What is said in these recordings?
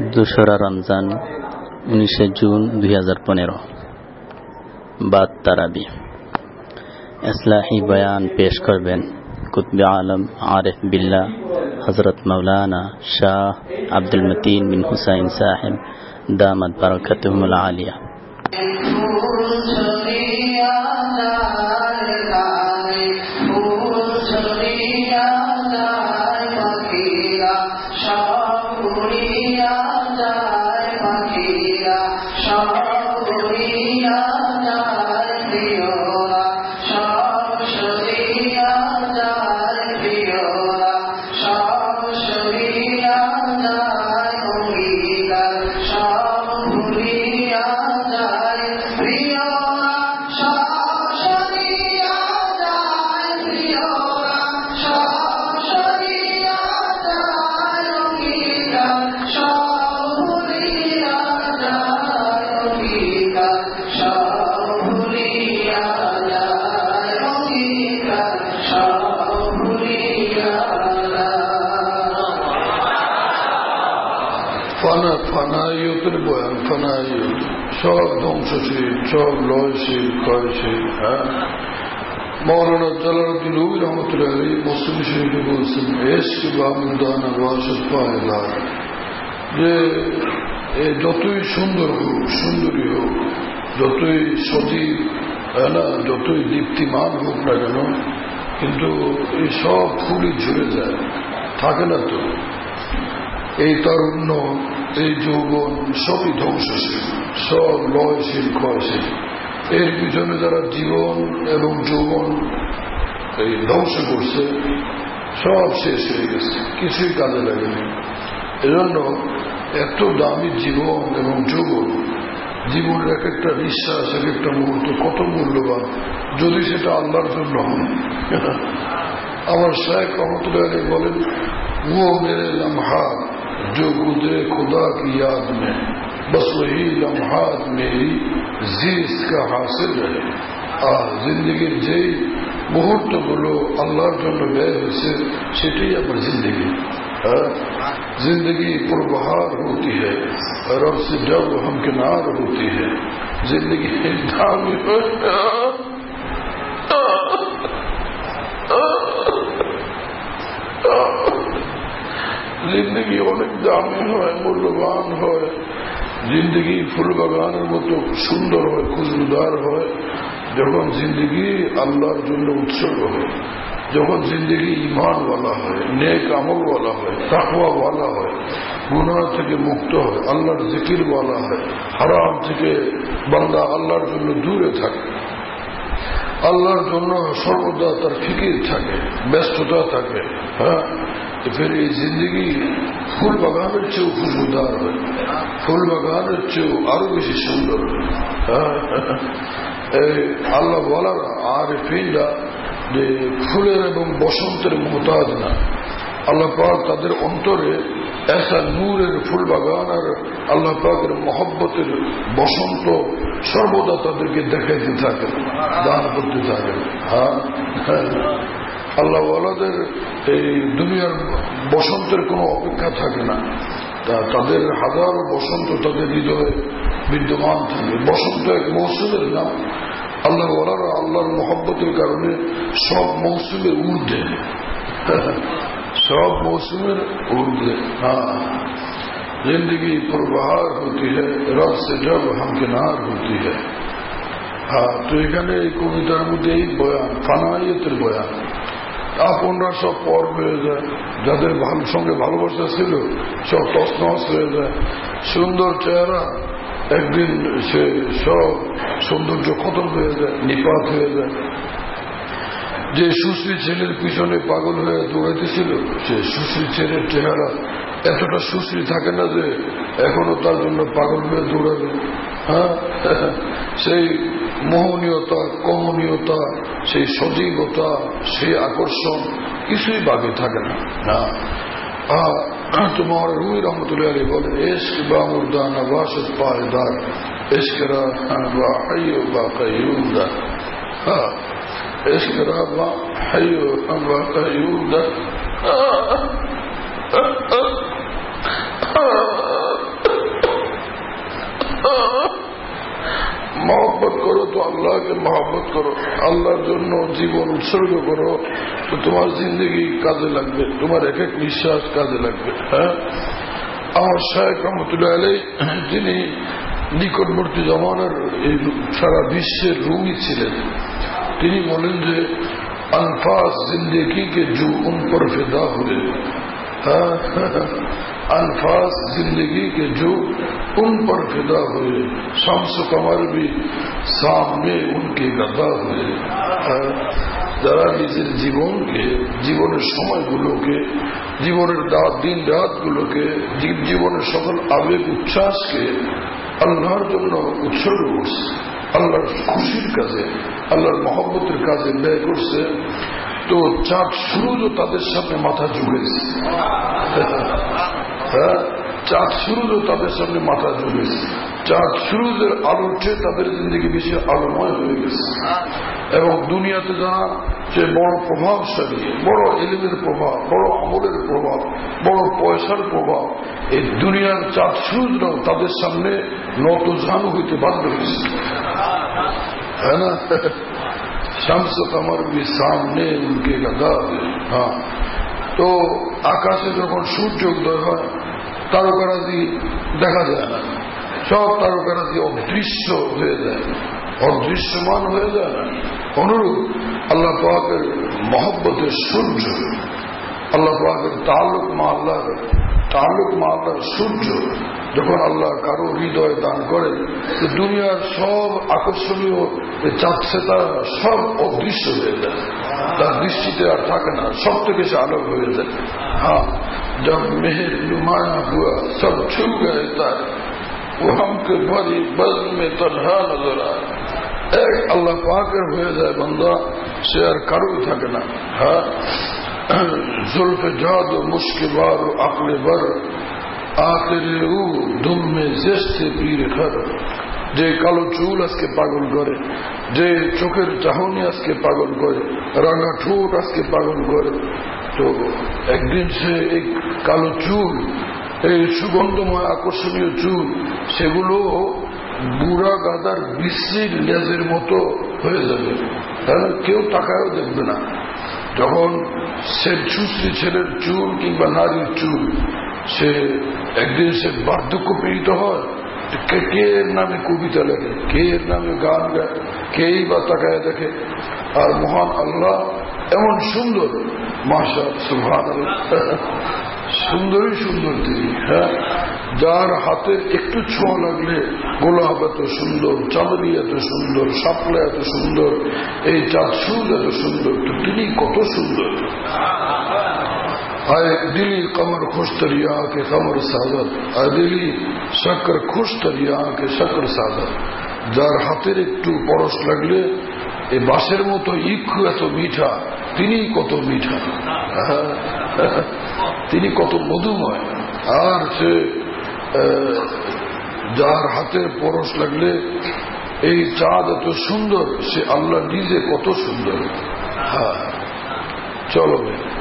দোসরা রমজান 19 জুন 2015 বাদ তারাবি। ইসলাহি বয়ান পেশ করবেন কুতবে আলম আরিফ বিল্লাহ হযরত মাওলানা শাহ আব্দুল মতিন বিন হুসাইন সাহেব দামাত বারাকাতুহুল আলিয়া। ফানাইয়তের বয়ান, ফানাইয়ত সব ধ্বংসশীল, সব লয়শীল, ক্ষয়শীল। মৌলানা জালালউদ্দিন রুমি রহমতুল্লাহ আলাইহি মুসলিম শরীফে বলছেন, এশক বামুদানা ওয়াশত ফায়দা, যে যতই সুন্দর হোক, সুন্দরী হোক, যতই সজীব, যতই দীপ্তিমান হোক না কেন, কিন্তু এই সব ফুলই ঝরে যায়, থাকে না তো। এই তারুণ্য, এই যৌবন সবই ধ্বংসশীল, সব লয়শীল, ক্ষয়শীল। এর পিছনে যারা জীবন এবং যৌবন এই ধ্বংস করছে, সব শেষ হয়ে গেছে, কিছুই কাজে লাগেনি। এজন্য এত দামি জীবন এবং যৌবন, জীবনের এক একটা নিঃশ্বাস, এক একটা মুহূর্ত কত মূল্যবান, যদি সেটা আল্লাহর জন্য হয়। আমার শেখ রহমতুল্লাহ আলাইহি বলেন, वो मेरे लम्हात जो गुजरे खुदा की याद में, बस वही लम्हात मेरी जीस का हासिल है। जिंदगीর যেই মুহূর্তগুলো আল্লাহর জন্য ব্যয় হয়েছে, সেটাই আমার जिंदगी। जिंदगी पुरबहार होती है रब से जब हम किनार होती है, जिंदगी दामी जिंदगी অনেক দামি হয়, মূল্যবান হয়। জিন্দগি ফুল বাগানের মতো সুন্দর হয়, খুশবুদার হয় যখন জিন্দগি আল্লাহর জন্য উৎসর্গ হয়, যখন জিন্দগি ঈমানওয়ালা হয়, নেক আমলওয়ালা হয়, তাকওয়াওয়ালা হয়, গুনাহ থেকে মুক্ত হয়, আল্লাহর জিকিরওয়ালা হয়, হারাম থেকে বান্দা আল্লাহর জন্য দূরে থাকে, আল্লাহর জন্য সর্বদা তার ফিকির থাকে, ব্যস্ততা থাকে। ফের এই জিন্দগি ফুল বাগানের চেয়েও খুশবুদার হয়, ফুল বাগানের চেয়েও আরো বেশি সুন্দর। আল্লাহ বলার আর ফিরা যে ফুলের এবং বসন্তের মোহতাজ না, আল্লাহ পাক তাদের অন্তরে এসা নূরের ফুল বাগান আর আল্লাহ পাকের মহব্বতের বসন্ত সর্বদা তাদেরকে দেখাইতে থাকেন, দান করতে থাকেন। আল্লাহ ওয়ালাদের এই দুনিয়ার বসন্তের কোনো অপেক্ষা থাকে না, তাদের হাজারো বসন্ত তাদের হৃদয়ে বিদ্যমান থাকে। বসন্ত এক মৌসুমের নাম। আল্লাহ ওয়ালারা আল্লাহর মহব্বতের কারণে সব মৌসুমের ঊর্ধ্বে, सब मौसम उर्दे। जिंदगी पुरबहार होती है रब से जब हमकिनार होती है। তো এখানে এই কবিতার মধ্যে এই বয়ান, ফানাইয়তের বয়ান। আপনরা সব পর হয়ে যায়, যাদের সঙ্গে ভালোবাসা ছিল সব তছনছ হয়ে যায়। সুন্দর চেহারা একদিন সে সব সৌন্দর্য খতম হয়ে যায়, নিপাত হয়ে যায়। যে সুশ্রী ছেলের পিছনে পাগল হয়ে দৌড়াইতেছিল, সে সুশ্রী ছেলের চেহারা এতটা সুশ্রী থাকে না যে এখনো তার জন্য পাগল হয়ে দৌড়াবে। সেই মোহনীয়তা, কমনীয়তা, সেই সজীবতা, সেই আকর্ষণ কিছুই বাকি থাকে না। তোমার রুমি রহমতুল্লাহ আলাইহি বলেন, ইশক বা মুর্দানা ওয়াশত পায়দার, ইশকরা বা হাইয়ু বা কাইয়ুদা। ইশকরা বা হাইয়ু বা কাইয়ুদা। আল্লাহকে মহব্বত করো, আল্লাহর জন্য জীবন উৎসর্গ করো, তো তোমার জিন্দগি কাজে লাগবে, তোমার এক এক নিঃশ্বাস কাজে লাগবে। হ্যাঁ, আমার শায়েখ রহমতুল্লাহ আলাইহি যিনি নিকটবর্তী জমানার এই সারা বিশ্বের রুমি ছিলেন, তিনি বলেন যে अल्फाज जिंदगी के जो उन पर फिदा हुए, अल्फाज जिंदगी के जो उन पर फिदा हुए, शम्स कमर भी सामने उनके गदा हुए। যারা নিজের জীবনকে, জীবনের সময়গুলোকে, জীবনের দিন রাতগুলোকে, জীবনের সকল আবেগ উচ্ছ্বাসকে আল্লাহর জন্য উৎসর্গ করছে, আল্লাহর খুশির কাজে, আল্লাহর মহব্বতের কাজে ব্যয় করছে, তো চাঁদ সূর্য তাদের সামনে মাথা ঝুঁকেছে। হ্যাঁ, চাঁদ সূর্য তাদের সামনে মাথা ঝুঁকেছে, চাঁদ সূর্যের আলোতে তাদের জিন্দগি বেশি আলোময় হয়ে গেছে। এবং দুনিয়াতে যারা যে বড় প্রভাবশালী, বড় ইলমের প্রভাব, বড় আমলের প্রভাব, বড় পয়সার প্রভাব, এই দুনিয়ার চাঁদ সূর্যরাও তাদের সামনে নত জানু হইতে বাধ্য হয়েছে। है ना, शम्स कमर भी सामने उनके गदा। हाँ, तो আকাশে যখন সূর্য উদয় হয় তারকারাজি দেখা যায় না, সব তারকারাজি অদৃশ্য হয়ে যায়, অদৃশ্যমান হয়ে যায় না। অনুরূপ আল্লাহ পাকের মহব্বতের সূর্য, আল্লাহ পাকের তাল্লুক মা আল্লাহর সূর্য যখন আল্লাহ কারো হৃদয় দান করেন, তো দুনিয়ার সব আকর্ষণীয় চাঁদসেতা সব অদৃশ্য হয়ে যায়, তার দৃষ্টিতে আর থাকে না, সব থেকে সে আলোক হয়ে যায়। হ্যাঁ, जब मेहर नुमाया हुआ सब छू गए तारे, वो हमके भरी बज़्म में तन्हा नजर आए। एक अल्लाह पाकेर হয়ে যায় বান্দা, সে আর কারোই থাকে না। হ্যাঁ, जुल्फ जादो मुश्किबार अकले बर आखिरे ऊ दुम में जेस्ते पीर खर। যে কালো চুল আজকে পাগল করে, যে চোখের চাহনি আজকে পাগল করে, রাঙা ঠোঁট আজকে পাগল করে, তো একদিন সে এই কালো চুল, এই সুগন্ধময় আকর্ষণীয় চুল, সেগুলো বুড়া গাদার বিশ্রীর লেজের মতো হয়ে যাবে, তাহলে কেউ তাকায়ও দেখবে না। যখন সে সুশ্রী ছেলের চুল কিংবা নারীর চুল, সে একদিন সে বার্ধক্য পীড়িত হয়, কে এর নামে কবিতা লেখে, কে এর নামে গান গায়, কেই বা তাকায় দেখে। আর মহান আল্লাহ এমন সুন্দর, মাশা সুবহানাল্লাহ, সুন্দরই সুন্দর তিনি। হ্যাঁ, যার হাতের একটু ছোঁয়া লাগলে গোলাপ এত সুন্দর, চাঁদনি এত সুন্দর, শাপলা এত সুন্দর, এই চাঁদ সূর্য এত সুন্দর, তো তিনি কত সুন্দর। आए दिली कमर खुश तरिया के कमर सादत, आए दिली शक्कर खुश तरिया के शक्कर सादत। যার হাতের একটু পরশ লাগলে এই বাঁশের মতো ইক্ষু এত মিঠা, তিনি কত মিঠা, তিনি কত মধুময়। আর সে যার হাতের পরশ লাগলে এই চাঁদ এত সুন্দর, সে আল্লাহ নিজে কত সুন্দর। হ্যাঁ, চলো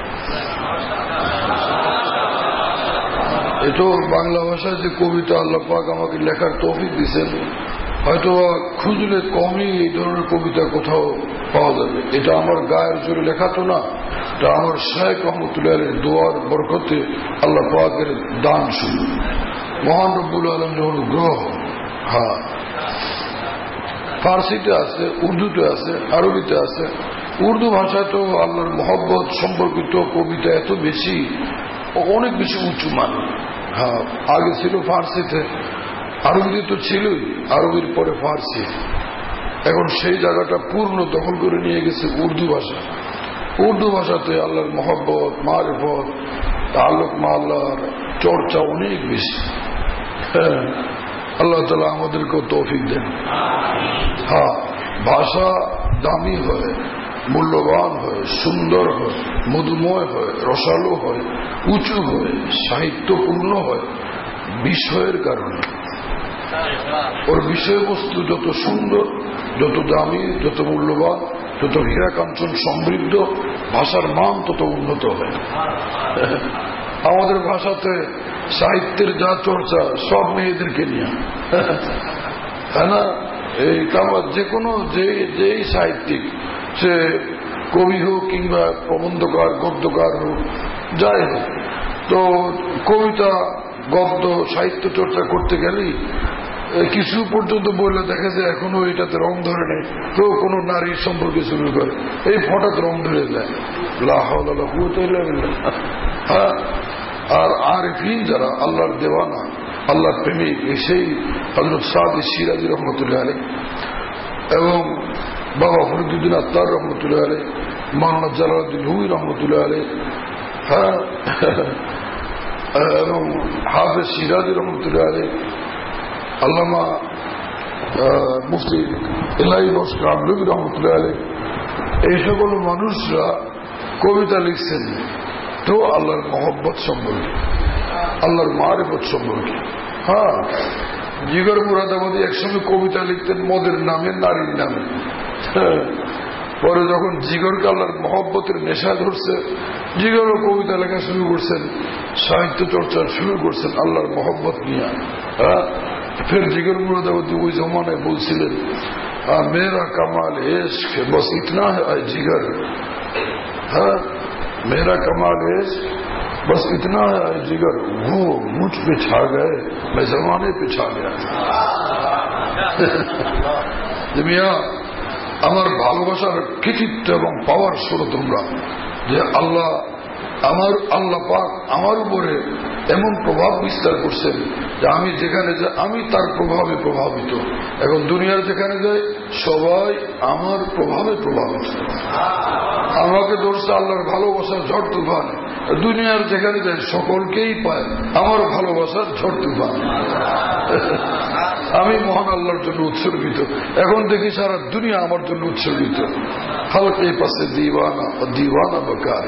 এতো বাংলা ভাষায় যে কবিতা আল্লাহ পাক আমাকে লেখার তৌফিক দিচ্ছেন, হয়তো খুঁজলে কমই এই ধরনের কবিতা কোথাও পাওয়া যাবে। এটা আমার গায়ের জোরে লেখা তো না, এটা আমার শায়েখ রহমতুল্লাহের দোয়ার বরকতে আল্লাহ পাকের দান শুরু, মহান রব্বুল আলমের অনুগ্রহ। হ্যাঁ, ফার্সিতে আছে, উর্দুতে আছে, আরবিতে আছে। উর্দু ভাষায় তো আল্লাহর মহব্বত সম্পর্কিত কবিতা এত বেশি, অনেক বেশি উঁচু মান। হ্যাঁ, আগে ছিল ফার্সিতে, আরবিতে তো ছিলই, আরবির পরে ফার্সি। এখন সেই জায়গাটা পূর্ণ দখল করে নিয়ে গেছে উর্দু ভাষা। উর্দু ভাষাতে আল্লাহর মহব্বত, মারিফত, তাআল্লুক মা আল্লাহর চর্চা অনেক বেশি। হ্যাঁ, আল্লাহ তাআলা আমাদেরকেও তৌফিক দেন। হ্যাঁ, ভাষা দামি হয়, মূল্যবান হয়, সুন্দর হয়, মধুময় হয়, রসালো হয়, উঁচু হয়, সাহিত্যপূর্ণ হয় বিষয়ের কারণে। ওর বিষয়বস্তু যত সুন্দর, যত দামি, যত মূল্যবান, যত হীরা কাঞ্চন সমৃদ্ধ, ভাষার মান তত উন্নত হয়। আমাদের ভাষাতে সাহিত্যের যা চর্চা সব মেয়েদেরকে নিয়ে, হ্যাঁ না, এই কামাল যে কোনো যেই সাহিত্যিক, সে কবি হোক কিংবা প্রবন্ধকার, গদ্যকার হোক, যাই হোক, তো কবিতা, গদ্য, সাহিত্য চর্চা করতে গেলেই কিছু পর্যন্ত বললে দেখা যায় এখনো এটাতে রং ধরে নেই, তো কোনো নারীর সম্পর্কে শুরু করে, এই হঠাৎ রং ধরে যায়। হ্যাঁ, আর আরিফিন যারা, আল্লাহর দেওয়ানা, আল্লাহর প্রেমিক, সেই হযরত সাদি সিরাজি রহমতুল্লাহ আলাইহি এবং বাবা ফরিদুদ্দিন আত্তার রহমতুল্লাহ আলাইহি, মাওলানা জালালউদ্দিন রুমি রহমতুল্লাহ আলাইহি, হ্যাঁ, এবং হাফেজ সিরাজি রহমতুল্লাহ আলাইহি, আল্লামা মুফতি ইলাহি বক্স কামরুল রহমতুল্লাহ আলাইহি, এই সকল মানুষরা কবিতা লিখছেন তো আল্লাহর মহব্বত সম্পর্কে, আল্লাহর মারিফত সম্পর্কে। হ্যাঁ, জিগর মুরাদাবাদী একসঙ্গে কবিতা লিখতেন মদের নামে, নারীর নামে। পরে যখন জিগরকে আল্লাহর মহব্বতের নেশা ধরছে, জিগরও কবিতা লেখা শুরু করছেন, সাহিত্য চর্চা শুরু করছেন আল্লাহর মহব্বত নিয়ে। হ্যাঁ, ফের জিগর মুরাদাবাদী ওই জমানায় বলছিলেন, মেরা কামাল ইশক বস ইতনা है जिगर, हाँ मेरा कमाल इश्क बस इतना है जिगर, वो मुझ पे छा गए, मैं जमाने पे छा गया। মিয়া, আমার ভালোবাসার কৃতিত্ব এবং পাওয়ার শুরু তোমরা যে আল্লাহ পাক আমার উপরে এমন প্রভাব বিস্তার করছেন যে আমি যেখানে যাই আমি তার প্রভাবে প্রভাবিত। এখন দুনিয়ার যেখানে যাই সবাই আমার প্রভাবে প্রভাবিত। আমাকে ধরছে আল্লাহর ভালোবাসার ঝড় তুফান, দুনিয়ার যেখানে যাই সকলকেই পায় আমার ভালোবাসার ঝড় তুফান। আমি মহান আল্লাহর জন্য উৎসর্গিত। এখন দেখি সারা দুনিয়া আমার জন্য উৎসর্গিত। হালকে পাশে দিওয়ানা ও দিওয়ানা বকার।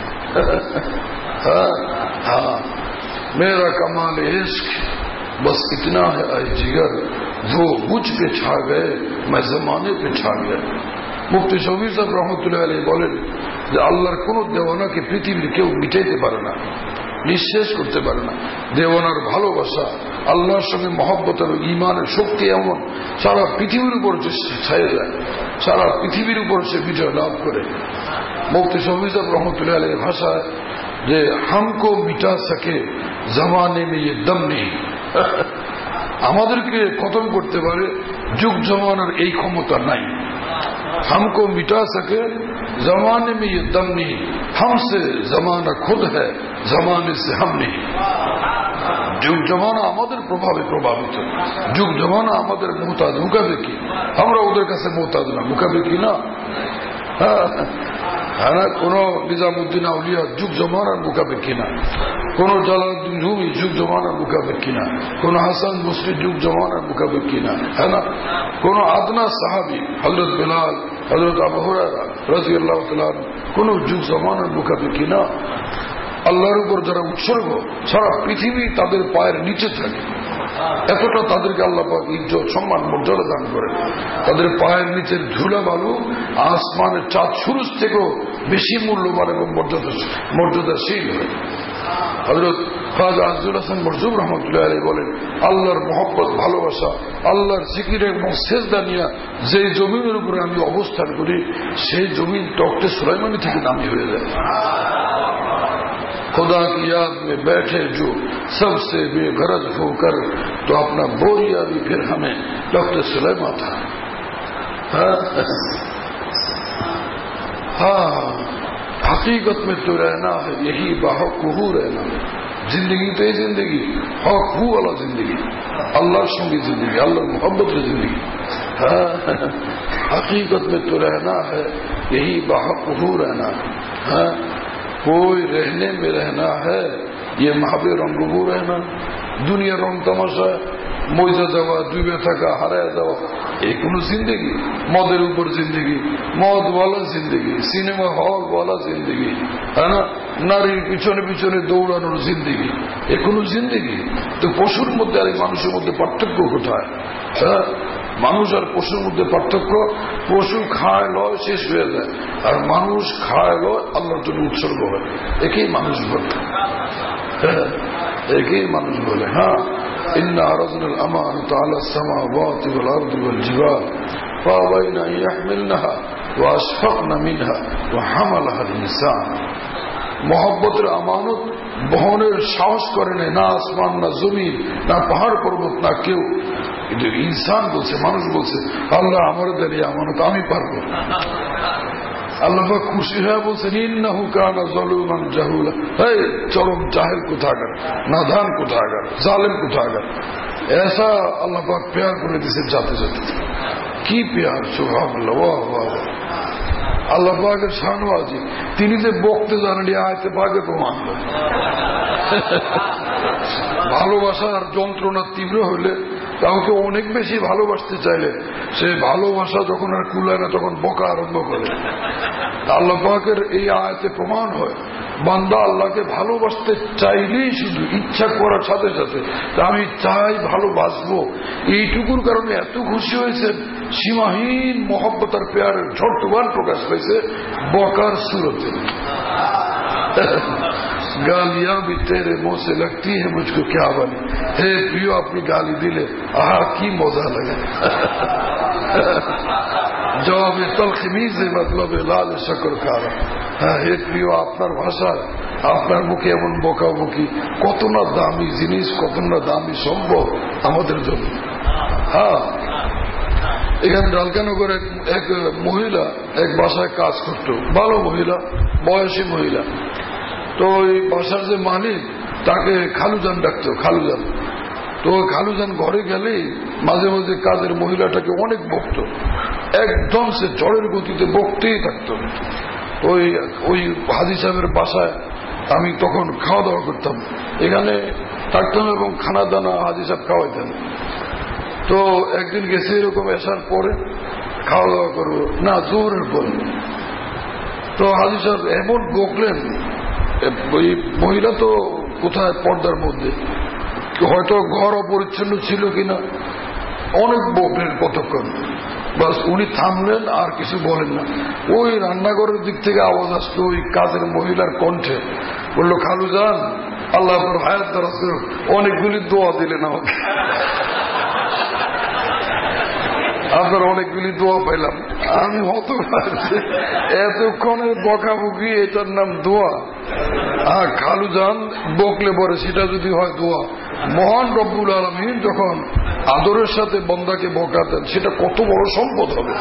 हाँ, मेरा कमाल इश्क बस इतना है ऐ जिगर, वो मुझ पे छा गए, मैं जमाने पे छा गया। মুফতি শফিউল সাহেব রহমতুল্লাহ আলাইহি বলেন যে আল্লাহর কোন দেওয়ানাকে পৃথিবীর কেউ মিটাইতে পারে না, নিঃশেষ করতে পারে না। দেওয়ানার ভালোবাসা, আল্লাহর সঙ্গে মহব্বতের ঈমানের শক্তি এমন সারা পৃথিবীর উপর ছায়া যায়, সারা পৃথিবীর উপর সে বিজয় লাভ করে। মুফতি শফিউল সাহেব রহমতুল্লাহ আলাইহির ভাষায় যে হামকো মিটা সকে জমানে মে ইয়ে দম নেই, আমাদেরকে খতম করতে পারে যুগ জমানার এই ক্ষমতা নাই। हमको मिटा सके जमाने में ये दम नहीं, हमसे जमाना खुद है, जमाने से हम नहीं। যুগ জমানা আমাদের প্রভাবে প্রভাবিত, যুগ জমানা আমাদের মোহতাজ, মুখাবেকি। আমরা ওদের কাছে মোহতাজ না, মুখাবেকি না। হ্যাঁ না, কোন নিজামুদ্দিন আউলিয়া যুগ জমানার মুখাবেকি না, কোন জালালউদ্দিন রুমি যুগ জমানার মুখাবেকি না, কোন হাসান বসরি যুগ জমানার মুখাবেকি না। হ্যাঁ না, কোন আদনা সাহাবি হযরত বেলাল, হযরত আবু হুরায়রা রাদিয়াল্লাহু তাআলা কোন যুগ জমানার মুখাবেকি না। আল্লাহর উপর যারা উৎসর্গ, সারা পৃথিবী তাদের পায়ের নিচে থাকে, এতটা তাদেরকে আল্লাহ পাক ইজ্জত সম্মান মর্যাদা দান করেন। তাদের পায়ের নিচের ধুলা বালু আসমানের চাঁদ সূরজ থেকেও বেশি মূল্যবান এবং মর্যাদাশীল হয়। হযরত খাজা আজজুল হাসান মরজুব রহমতুল্লাহ আলাইহি বলেন, আল্লাহর মহব্বত, ভালোবাসা, আল্লাহর জিকির এবং সেজদা নিয়ে যে জমিনের উপরে আমি অবস্থান করি, সেই জমিন তখতে সুলাইমানি থেকে দামি হয়ে যায়। खुदा की याद में बैठे जो सबसे बेगरज होकर, तो अपना बोरिया भी फिर हमें तख्त सुलेमा था। हाँ, हकीकत में तो रहना है यही बाहू रहना। जिंदगी तो ये जिंदगी हक हू वाला जिंदगी, अल्लाह संगी जिंदगी, अल्लाह मोहब्बत की जिंदगी। हाँ, हकीकत में तो रहना है यही बाहू रहना। हाँ, कोई रहने में रहना है ये महाबे रंगबू रहना। दुनिया रंग तमाशा, মজা যাওয়া, ডুবে থাকা, হারায় যাওয়া, এই কোন জিন্দগি? মদের উপর জিন্দগি, মদওয়ালা জিন্দগি, সিনেমা হল ওয়ালা জিন্দগি, হ্যাঁ না, নারীর পিছনে পিছনে দৌড়ানোর জিন্দগি, এ কোন জিন্দগি? তো পশুর মধ্যে আর মানুষের মধ্যে পার্থক্য কোথায়? হ্যাঁ, মানুষ আর পশুর মধ্যে পার্থক্য, পশু খায় লয় শেষ হয়ে যায়, আর মানুষ খায় লয় আল্লাহর জন্য উৎসর্গ হয়। একেই মানুষ বলে, একেই মানুষ বলে। হ্যাঁ, ইন্না আরাদনাল আমানাতা আলাস সামাওয়াতি ওয়াল আরদি ওয়াল জিবাল ফাআবাইনা আন ইয়াহমিলনাহা ওয়া আশফাকনা মিনহা ওয়া হামালাহাল ইনসান। মহব্বতের আমানত বহনের সাহস করে না আসমান, না জমিন, না পাহাড় পর্বত, না কেউ। কিন্তু ইনসান বলছে, মানুষ বলছে আল্লাহ আমার দেন এই আমানত, আমি পারবো। আল্লাহ খুশি হয়ে বলছেন ইন্নাহু কানা যালুমান জাহুলা। এই চরম জাহেল কোথাকার, নাদান কোথাকার, জালেম কোথাকার। ऐसा अल्लाह पाक प्यार করে দিয়েছে जाते जाते। কি প্যার! সুবহানাল্লাহ, ওয়াহ ওয়াহ। আল্লাহ পাকের শানওয়াজি, তিনি যে বকতে জানেন আয়াতে পাকে প্রমাণ। ভালোবাসার যন্ত্রণা তীব্র হলে কাউকে অনেক বেশি ভালোবাসতে চাইলে সে ভালোবাসা যখন আর কুলায় না তখন বকা আরম্ভ করে। আল্লাহ পাকের এই আয়াতে প্রমাণ হয় বান্দা আল্লাহকে ভালোবাসতে চাইলেই শুধু ইচ্ছা করার সাথে সাথে আমি চাই ভালোবাসবো, এইটুকুর কারণে এত খুশি হয়েছেন। সীমাহীন মহব্বত আর প্যারের ঝড় প্রকাশ পাইছে বকার সুরতে। गालियां भी तेरे मुंह से लगती है मुझको क्या बनी। हे प्रियो, अपनी गाली दिले आहा की मजा लगे। जवाब तलखमी से मतलब लाल शक्कर खारा। হ্যাঁ, হে প্রিয়, আপনার ভাষা, আপনার মুখে এমন বকাবকি, কত না দামি জিনিস, কত না দামি সম্ভব আমাদের জন্য। হ্যাঁ, এখানে ডালকানগরে এক মহিলা এক বাসায় কাজ করত, ভালো মহিলা, বয়সী মহিলা। তো ওই বাসার যে মালিক তাকে খালুজান ডাকত, খালুজান। তো খালুজান ঘরে গেলেই মাঝে মাঝে কাজের মহিলাটাকে অনেক বকত, একদম সে ঝড়ের গতিতে বকতেই থাকত। ওই ওই হাজী সাহেবের বাসায় আমি তখন খাওয়া দাওয়া করতাম, এখানে থাকতাম এবং খানা দানা হাজী সাহেব খাওয়াইতেন। তো একদিন গেছে এরকম আসার পরে খাওয়া দাওয়া করবো না, জোহরের পরে। তো হাজী সাহেব এমন বকলেন, ওই মহিলা তো কোথায় পর্দার মধ্যে, হয়তো ঘর অপরিচ্ছন্ন ছিল কিনা, অনেক বকলেন কতক্ষণ। বাস উনি থামলেন, আর কিছু বলেন না। ওই রান্নাঘরের দিক থেকে আওয়াজ আসতো ওই কাজের মহিলার কণ্ঠে, বললো খালুজান আল্লাহ আপনার হায়াত দারাজ করুন, অনেকগুলি দোয়া দিলেন আমাকে, আপনার অনেকগুলি দোয়া পাইলাম। আমি হত এতক্ষণের বকাবকি, এটার নাম দোয়া? খালুজান বকলে পরে সেটা যদি হয় দোয়া, মহান রব্বুল আলামিন যখন আদরের সাথে বন্দাকে বকা দেন সেটা কত বড় সম্পদ হবে।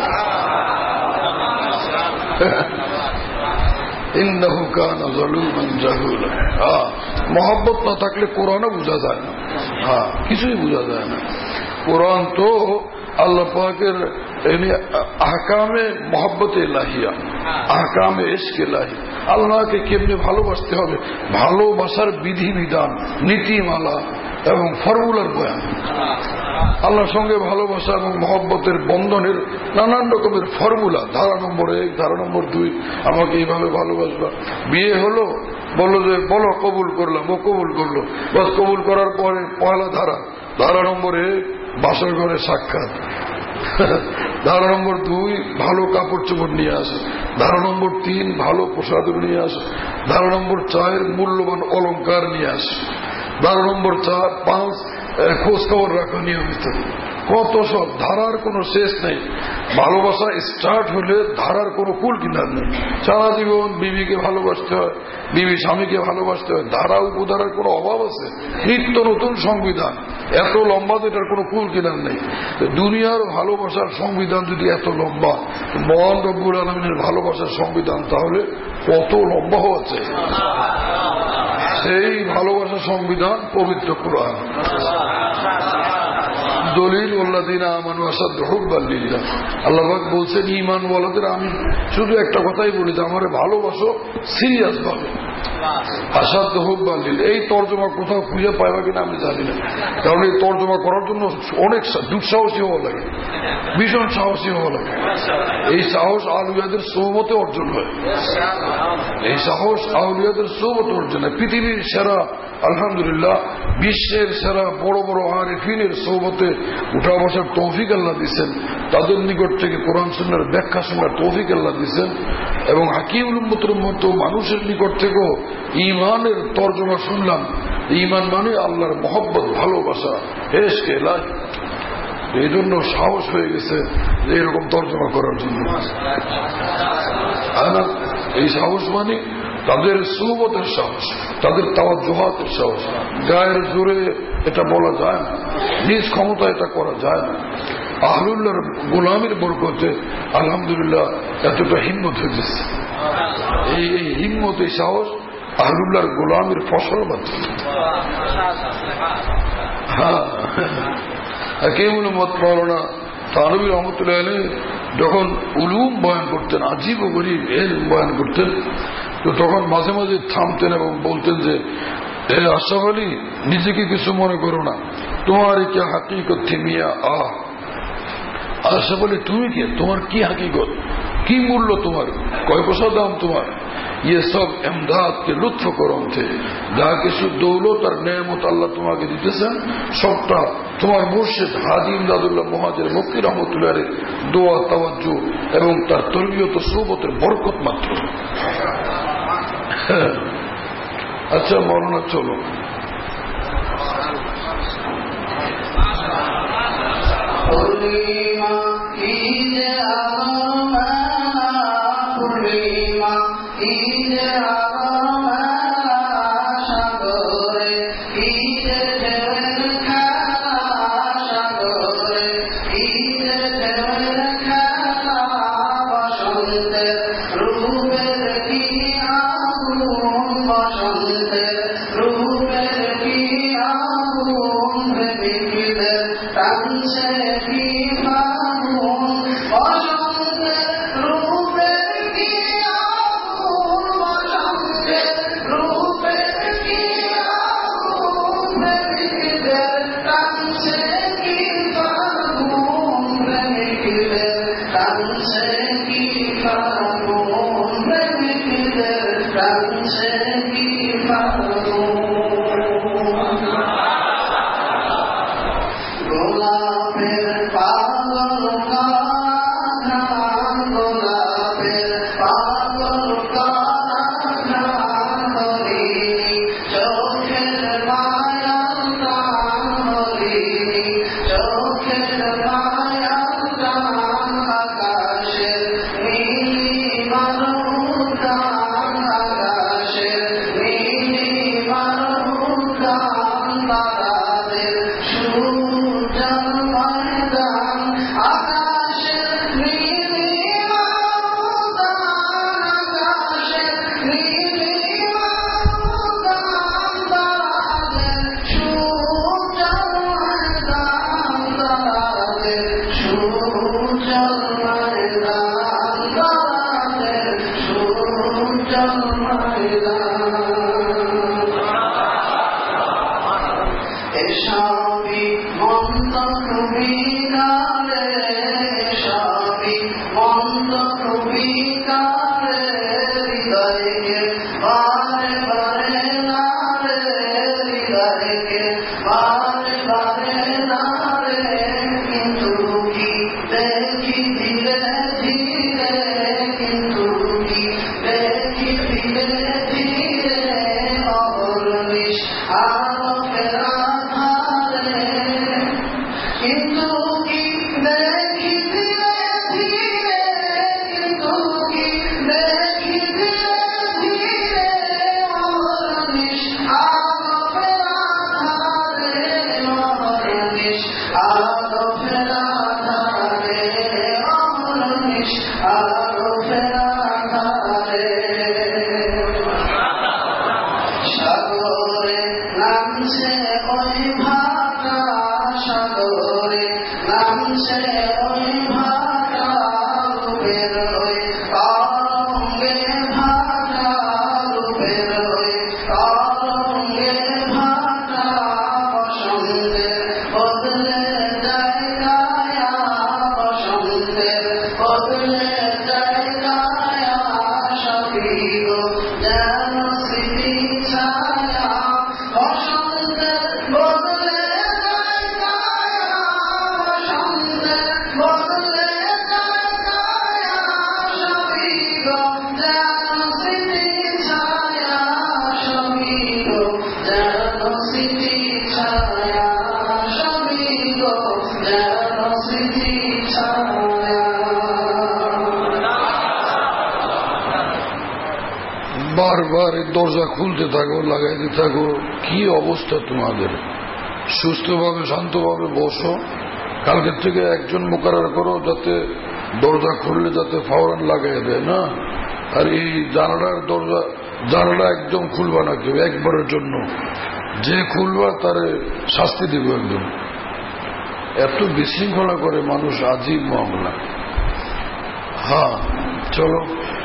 ইন্নাহু কানা যালুমান জাহুলা। মহব্বত না থাকলে কোরআনও বোঝা যায় না, কিছুই বোঝা যায় না। কোরআন তো আল্লাহ পাকের আহকামে মহব্বত ইলাহিয়া, আহকামে ইশক ইলাহি, আল্লাহকে কেমনে ভালোবাসতে হবে, ভালোবাসার বিধিবিধান, নীতিমালা এবং ফর্মুলার বয়ান। আল্লাহর সঙ্গে ভালোবাসা এবং মহব্বতের বন্ধনের নানান রকমের ফর্মুলা, ধারা নম্বর 1, ধারা নম্বর 2, আমাকে এইভাবে ভালোবাসবা। বিয়ে হলো, বললো যে বলো কবুল করলাম, ও কবুল করলো, বাস কবুল করার পরে পয়লা ধারা, ধারা নম্বর 1 বাসর ঘরে সাক্ষাৎ, ধারা নম্বর 2 ভালো কাপড় চোপড় নিয়ে আসে, ধারা নম্বর 3 ভালো পোশাক নিয়ে আসে, ধারা নম্বর 4 মূল্যবান অলংকার নিয়ে আসে, ধারা নম্বর 4, 5 খোঁজ খবর রাখা নিয়মিত। কত সব ধারার কোনো শেষ নেই। ভালোবাসা স্টার্ট হলে ধারার কোনো কুল কিনার নেই। সারা জীবন বিবিকে ভালোবাসতে হয়, বিবি স্বামীকে ভালোবাসতে হয়, ধারা উপধারার কোনো অভাব আছে? নিত্য নতুন সংবিধান, এত লম্বা, এটার কোনো কুল কিনার নেই। দুনিয়ার ভালোবাসার সংবিধান যদি এত লম্বা, মহান রব্বুল আলামিনের ভালোবাসার সংবিধান তাহলে কত লম্বা হওয়া চাই। সেই ভালোবাসার সংবিধান পবিত্র কোরআন। দলিল ওয়াল্লাযীনা আমানু আশাদ্দু হুব্বান লিল্লাহ। আল্লাহ পাক বলছেন ঈমান ওয়ালাদের আমি শুধু একটা কথাই বলি যে আমারে ভালোবাসো সিরিয়াস ভাবে, আশাদ্দু হুব্বান লিল্লাহ। এই তর্জমা কোথাও খুঁজে পাইবা কিনা আমি জানি না, কারণ এই তর্জমা করার জন্য অনেক দুঃসাহসী হওয়া লাগে, ভীষণ সাহসী হওয়া লাগে। এই সাহস আউলিয়াদের সোহবতে অর্জন হয়, এই সাহস আউলিয়াদের সোহবতে অর্জন হয়। পৃথিবীর সেরা, আলহামদুলিল্লাহ বিশ্বের সেরা বড় বড় আরিফিনের সোহবতে উঠা বসার তৌফিক আল্লাহ দিচ্ছেন, তাদের নিকট থেকে কোরআন সুন্নাহর ব্যাখ্যা শোনার তৌফিক আল্লাহ দিচ্ছেন, এবং হাকিমুল উম্মতের মতো মানুষের নিকট থেকেও ঈমানের তর্জমা শুনলাম। ঈমান মানে আল্লাহর মহব্বত, ভালোবাসা, এশকে এলাহি। এই জন্য সাহস হয়ে গেছে যে এরকম তর্জমা করার জন্য। এই সাহস মানে তাদের সুহবতের সাহস, তাদের তাওয়াজ্জুহাতের সাহস। গায়ের জোরে এটা বলা যায় না, নিজ ক্ষমতা এটা করা যায় না। আহলুল্লাহর গোলামের বরকতে আলহামদুলিল্লাহ এতটা হিম্মত হয়েছে। এই হিম্মত, এই সাহস আহলুল্লাহর গোলামের ফসল মাত্র। হ্যাঁ, কেমন মত মৌলানা থানভী রহমতুল্লাহ আলাইহি যখন উলুম বয়ান করতেন, আজীব ও গরীব ইলম বয়ান করতেন, তো তখন মাঝে মাঝে থামতেন এবং বলতেন যে আশরাফ আলী, নিজেকে কিছু মনে করো না, তোমার কি হাকিকত থি মিয়া আহ। আশরাফ আলী, তুমি কে, তোমার কি হাকিকত, কি মূল্য তোমার, কয় পয়সা দাম তোমার? ये सब इमदाद के लुत्फ करम थे, যা কিছু দৌলত আর নেয়ামত আল্লাহ তোমাকে দিতেছেন সবটা তোমার মুর্শিদ হাজী ইমদাদুল্লাহ মুহাজির মক্কি রহমতুল্লাহ এর দোয়া, তাওয়াজ্জু এবং তার তরবিয়ত ও সুহবতের বরকত মাত্র। আচ্ছা মৌলানা, চলো বদলে বারবার এই দরজা খুলতে থাকো, লাগাইতে থাকো। কি অবস্থা তোমাদের? সুস্থভাবে শান্তভাবে বসো। কালকের থেকে একজন মোকারার করো যাতে দরজা খুললে যাতে ফাওরান লাগাই দেয় না। আর এই জানালা একদম খুলবা না কেউ, একবারের জন্য। যে খুলবা তারে শাস্তি দিব একদম। এত বিশৃঙ্খলা করে মানুষ, আজীব মামলা। হ্যাঁ, চলো।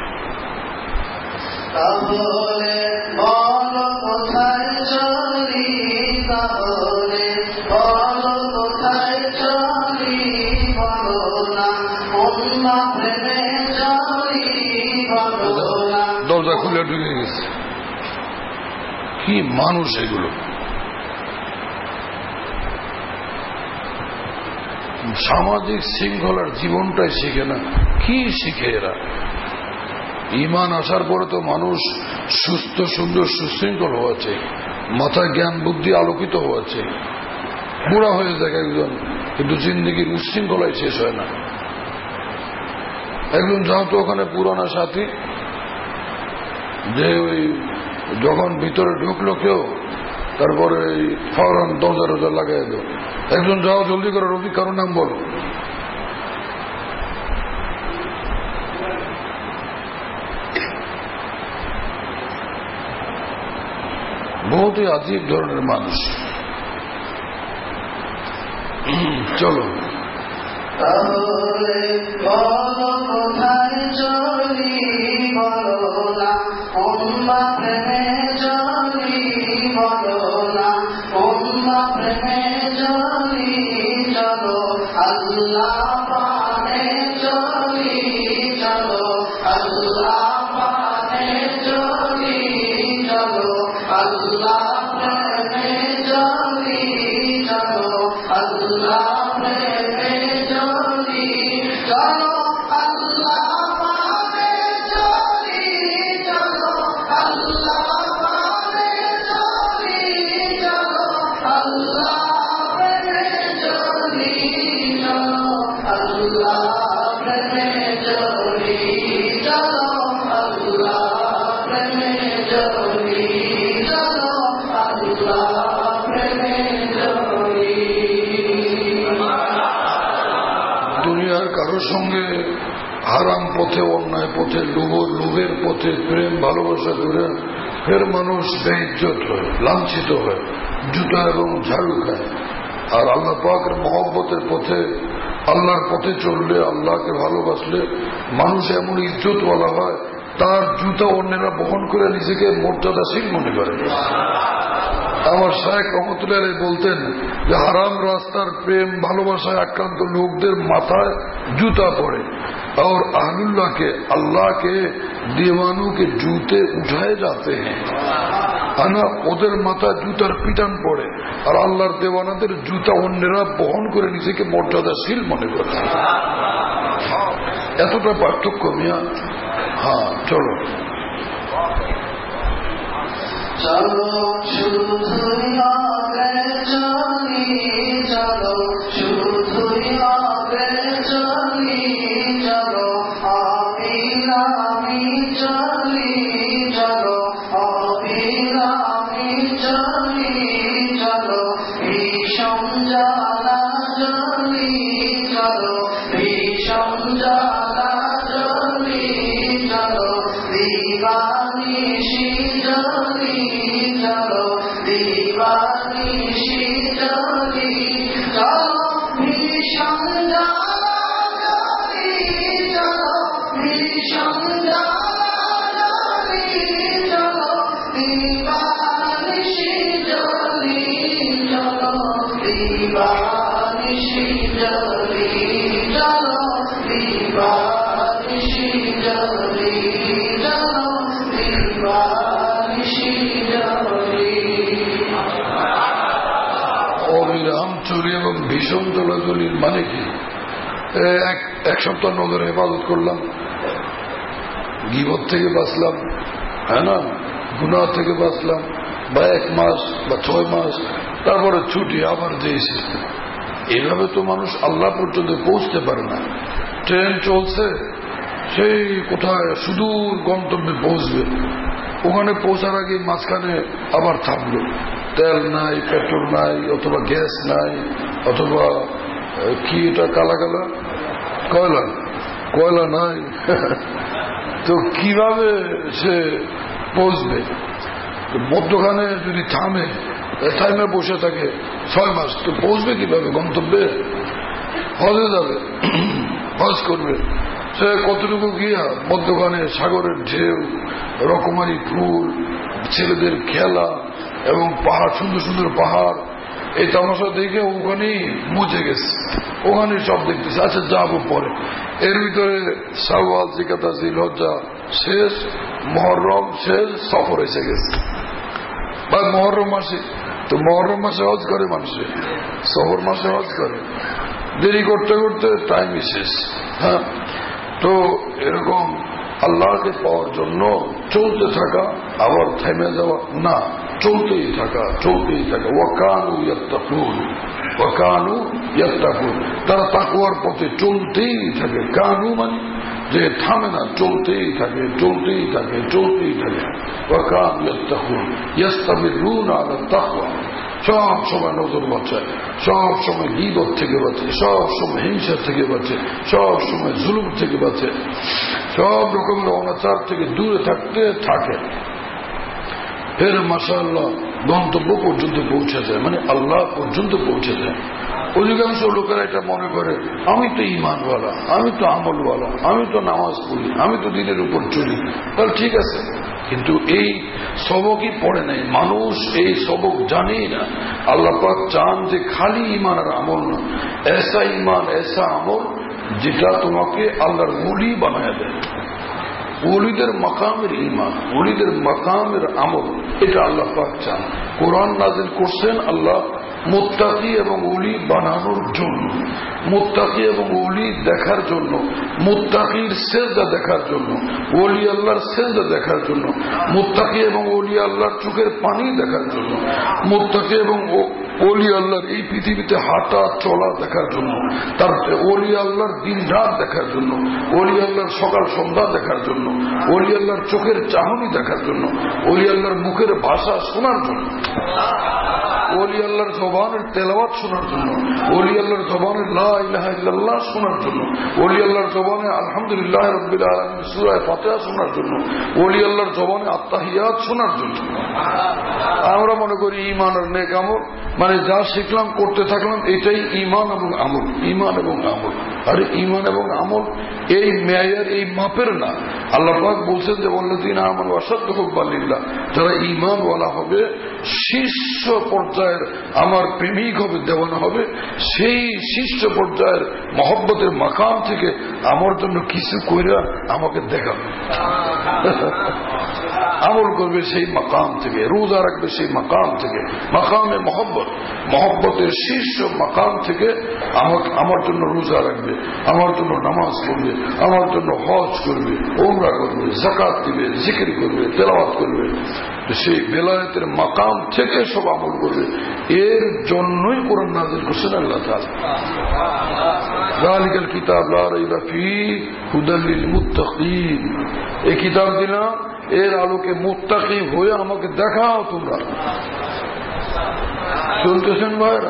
তাহলে বলো কোথায় চলি, তাহলে বলো কোথায় চলি, বলো না অন্য প্রেমে চলি, বলো না। দরজা খুলে ঢুকে গেছে। কি মানুষ এগুলো! সামাজিক শৃঙ্খলার জীবনটাই শিখে না। কি শিখে এরা? ঈমান আসার পরে তো মানুষ সুস্থ সুন্দর সুশৃঙ্খল হয়েছে, মাথায় জ্ঞান বুদ্ধি আলোকিত হয়েছে, বুড়া হয়ে যায় একজন, কিন্তু জিন্দগির উচ্ছৃঙ্খলায় শেষ হয় না। একজন যাও তো ওখানে পুরানা সাথী, যে ওই যখন ভিতরে ঢুকলো কেউ, তারপরে ফৌরান দরজা রোজা লাগাই দো। একজন যাও জলদি করে, রবি কারো নাম বলো। বহুতই আজীব ধরনের মানুষ। চলো। তাহলে বলো কোথায় চলি, বলো না অন্য প্রেমে চলি, বলো না অন্য প্রেমে চলি, চলো আল্লাহ পানে চলি, চলো আল্লাহ পানে চলি, চলো আল্লাহ প্রেমে চলি, চলো আল্লাহ প্রেমে চলি, চলো আল্লাহ পানে চলি, চলো আল্লাহ পানে চলি, চলো আল্লাহ প্রেমে চলি, চলো আল্লাহ প্রেমে চলি, চলো আল্লাহ প্রেমে চলি, চলো আল্লাহ প্রেমে চলি। দুনিয়ার কারোর সঙ্গে হারাম পথে, অন্যায় পথে, লোভের পথে প্রেম ভালোবাসা করে ফের মানুষ বেইজ্জত হয়, লাঞ্ছিত হয়, জুতা এবং ঝাড়ু খায়। আর আল্লাহ পাকের মহব্বতের পথে, আল্লাহর পথে চললে, আল্লাহকে ভালোবাসলে মানুষ এমন ইজ্জতওয়ালা হয়, তার জুতা অন্যেরা বহন করে নিজেকে মর্যাদাশীল মনে করে। আমার শায়েখ রহমতুল্লাহ বলতেন যে হারাম রাস্তার প্রেম ভালোবাসায় আক্রান্ত লোকদের মাথায় জুতা পড়ে, और अहलुल्लाह के अल्लाह के दीवानों के जूते उठाए जाते हैं। আনা ওদের মাথায় জুতার পিটান পড়ে, আর আল্লাহর দেওয়ানাদের জুতা অন্যেরা বহন করে নিজেকে মর্যাদাশীল মনে করে। এতটা পার্থক্য মিয়া। হ্যাঁ, চলো। চলো শুধুই আগে চলি, চলো শুধুই আগে চলি, চলো অবিরামী চলি, চলো অবিরামী চলি, চলো ভীষণ জ্বালা চলি, চলো ভীষণ জ্বালা চলি, চলো দিবানিশি চলি, চলো দিবানিশি চলি, চলো ভীষণ জ্বালা চলি, চলো ভীষণ জ্বালা চলি, চলো দিবানিশি চলি, চলো দিবানিশি চলি, চলো দিবানিশি চলি, চলো দিবানিশি চলি। অবিরাম চলি এবং ভীষণ চলাচলির মানে কি? এক সপ্তাহ নজর হেফাজত করলাম, গীবত থেকে বাঁচলাম, হ্যাঁ না, গুনাহ থেকে বাঁচলাম, বা 1 মাস বা 6 মাস, তারপরে ছুটি আবার যেই সিস্টেম। এইভাবে তো মানুষ আল্লাহ পর্যন্ত পৌঁছতে পারে না। ট্রেন চলছে, সেই কোথায় সুদূর গন্তব্যে পৌঁছবে, ওখানে পৌঁছার আগে মাঝখানে আবার থামলো, তেল নাই, পেট্রোল নাই, অথবা গ্যাস নাই, অথবা কি এটা কালা কালা কয়লা নাই। তো কিভাবে সে পৌঁছবে? মধ্যখানে যদি থামে বসে থাকে 6 মাস, তো পৌঁছবে কিভাবে গন্তব্যে? হজে যাবে, হজ করবে, সে কতটুকু গিয়া মধ্যখানে সাগরের ঢেউ, রকমারি ফুল, ছেলেদের খেলা এবং পাহাড়, সুন্দর সুন্দর পাহাড়, এই তামাশা দেখে ওখানেই মুছে গেছে, ওখানে সব দেখতেছে। আচ্ছা যাবো পরে। এর ভিতরে শাওয়াল, জিকাতা, জিলহজ্জা শেষ, মুহররম শেষ, সফর এসে গেছে। বা মুহররম মাসে, তো মুহররম মাসে হজ করে মানুষে, সফর মাসে হজ করে, দেরি করতে করতে টাইমই শেষ। হ্যাঁ, তো এরকম আল্লাহকে পাওয়ার জন্য চলতে থাকা, আবার থেমে যাওয়া না, চলতেই থাকা, চলতেই থাকা। ওয়াকানু ইয়াত্তাকুন, তারা তাকওয়ার পথে চলতেই থাকে। কানু মানে যে থামে না, চলতেই থাকে, চলতেই থাকে, চলতেই থাকে। ওয়াকানু ইয়াত্তাকুন ইয়াস্তামিরুনা আলা তাকওয়া, সব সময় নজর বাঁচায়, সব সময় গীবত থেকে বাঁচে, সব সময় হিংসা থেকে বাঁচে, সব সময় জুলুম থেকে বাঁচে, সব রকমের অনাচার থেকে দূরে থাকতে থাকে। ফের মাশাআল্লাহ গন্তব্য পর্যন্ত পৌঁছে যায়, মানে আল্লাহ পর্যন্ত পৌঁছে যায়। অধিকাংশ লোকেরা এটা মনে করে, আমি তো ইমানওয়ালা, আমি তো আমলওয়ালা, আমি তো নামাজ পড়ি, আমি তো দিনের উপর চলি, তাহলে ঠিক আছে। কিন্তু এই সবকই পড়ে নাই মানুষ, এই সবক জানেই না। আল্লাহ পাক চান যে খালি ইমান আর আমল না, এসা ইমান, এসা আমল যেটা তোমাকে আল্লাহর ওলি বানায় দেয়। ওলিদের মাকামের ইমান, ওলিদের মাকামের আমল, এটা আল্লাহ পাক চান। কোরআন নাযিল করছেন আল্লাহ মুত্তাকি এবং ওলি বানানোর জন্য, মুত্তাকি এবং ওলি দেখার জন্য, মুত্তাকির সেজদা দেখার জন্য, ওলি আল্লাহর সেজদা দেখার জন্য, মুত্তাকি এবং ওলি আল্লাহর চোখের পানি দেখার জন্য, মুত্তাকি এবং ওলি আল্লাহর এই পৃথিবীতে হাঁটা চলা দেখার জন্য, তার ওলি আল্লাহর দিন রাত দেখার জন্য, ওলি আল্লাহর সকাল সন্ধ্যা দেখার জন্য, ওলি আল্লাহর চোখের চাহনি দেখার জন্য, ওলি আল্লাহর মুখের ভাষা শোনার জন্য, ওলি আল্লাহর জবানের তেলাওয়াত শোনার জন্য, ওলি আল্লাহর জবানের লা ইলাহা ইল্লাল্লাহ শোনার জন্য, ওলি আল্লাহর জবানে আলহামদুলিল্লাহ রাব্বিল আলামিন সূরা ফাতিহা শোনার জন্য, ওলি আল্লাহর জবানে আত্তাহিয়াত শোনার জন্য। আমরা মনে করি ঈমান আর নেক আমল মানে যা শিখলাম করতে থাকলাম, এটাই ঈমান এবং আমল, ঈমান এবং আমল। আরে ঈমান এবং আমল এই মেয়ার, এই মাপের না। আল্লাহ পাক বলছেন যে ওয়াল্লাযীনা আমানু আশাদ্দু হুব্বান লিল্লাহ, যারা ঈমানওয়ালা হবে, শীর্ষ পর্যায়ের আমার প্রেমিক হবে, দেওয়ানা হবে, সেই শীর্ষ পর্যায়ের মহব্বতের মাকাম থেকে আমার জন্য কিছু কইরা আমাকে দেখাবে, আমল করবে সেই মাকাম থেকে, রোজা রাখবে সেই মাকাম থেকে, মাকামে মহব্বত, মহব্বতের শীর্ষ মাকাম থেকে আমার জন্য রোজা রাখবে, আমার জন্য নামাজ পড়বে, আমার জন্য হজ করবে, ওমরা করবে, যাকাত দিবে, জিকির করবে, তেলাওয়াত করবে, সেই বেলায়েতের মাকাম থেকে সব আমল করবে। এর জন্যই কোরআন নাযিল করছেন আল্লাহ তাআলা। যালিকাল কিতাব লা রাইবা ফীহি হুদাল লিল মুত্তাকিন, এই কিতাব দিলাম, এর আলোকে মুত্তাকি হয়ে আমাকে দেখাও তোমরা। শুনতেছেন ভাইরা?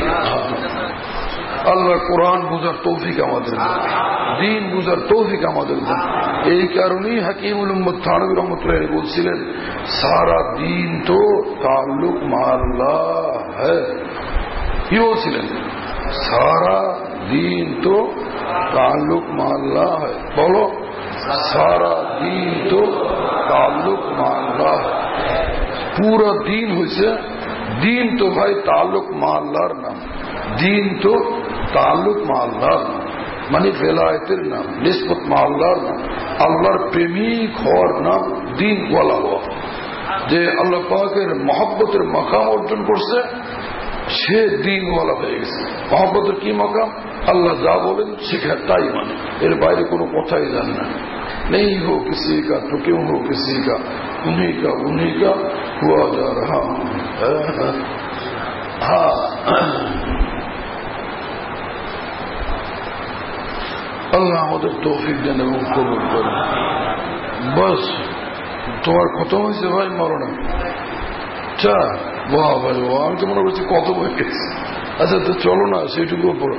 আল্লাহ কোরআন বুঝার তৌফিক আমাদের দেন, দিন বুঝার তৌফিক আমাদের দেন। এই কারণেই হাকিমুল উম্মত থানভী রহমতুল্লাহ বলছিলেন, সারা দিন তো তাল্লুক মাল্লাহ হ্যায়। কি বলছিলেন? সারা দিন তো তাল্লুক মাল্লাহ হ্যায়। বলো, সারা দিন তো তাল্লুক মাল্লাহ। পুরা দিন হয়েছে, দিন তো ভাই তাল্লুক মাল্লাহর নাম, দিন তো তাল্লুক মাল্লাহর নাম, মানে বেলায়েতের নাম, নিসবত মাল্লাহর নাম, আল্লাহর প্রেমিক হওয়ার নাম দিন ওয়ালা হওয়া। যে আল্লাহ পাকের মহব্বতের মাকাম অর্জন করছে, সে দিন ওয়ালা হয়ে গেছে। মহব্বতের কি মাকাম? আল্লাহ যা বলেন সেটা তাই মানে, এর বাইরে কোনো কথাই জানে না। नहीं हो किसी का तो क्यों हो किसी का, उन्हीं का हुआ जा रहा हूं। हाँ, আল্লাহ আমাদের তৌফিক দেন এবং কবুল করেন। বাস তোমার খতম হয়েছে ভাই মরনা? আচ্ছা, বাহ ভাই, আমি তো মনে করছি কত হয়ে গেছে। আচ্ছা, তো চলো না সেইটুকু পড়ো।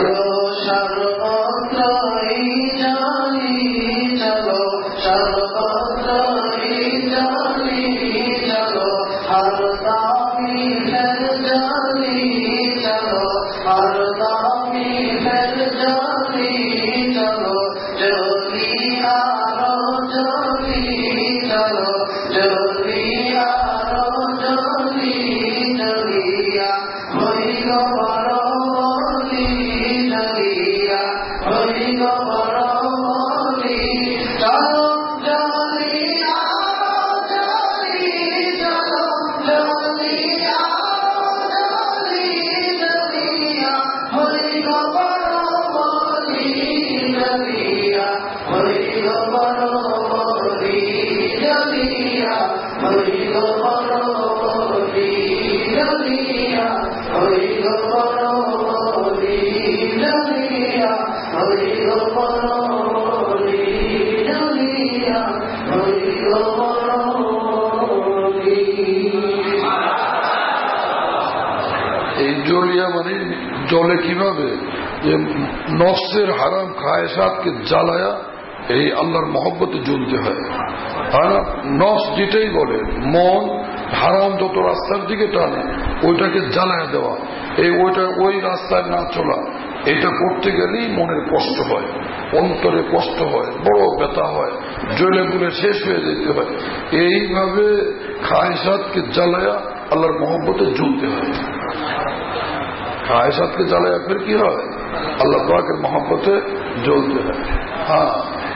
এই জলিয়া মানে জলে কিভাবে যে নফসের হারাম খায়সাতকে জ্বালায়া এই আল্লাহর মহব্বতে জ্বলতে হয়। আর নফস যেটাই বলে, মন হারাম যত রাস্তার দিকে টানে ওইটাকে জ্বালায়া দেওয়া, ওই রাস্তায় না চলা, এটা করতে গেলেই মনের কষ্ট হয়, অন্তরে কষ্ট হয়, বড় ব্যথা হয়, জ্বলে পুড়ে শেষ হয়ে যেতে হয়। এইভাবে খায়সাতকে জ্বালায়া আল্লাহর মহব্বতে জ্বলতে হয়। খায়সাতকে জ্বালায়া ফের কি হয়? আল্লাহ পাকের মহব্বতে জ্বলতে হয়। হ্যাঁ,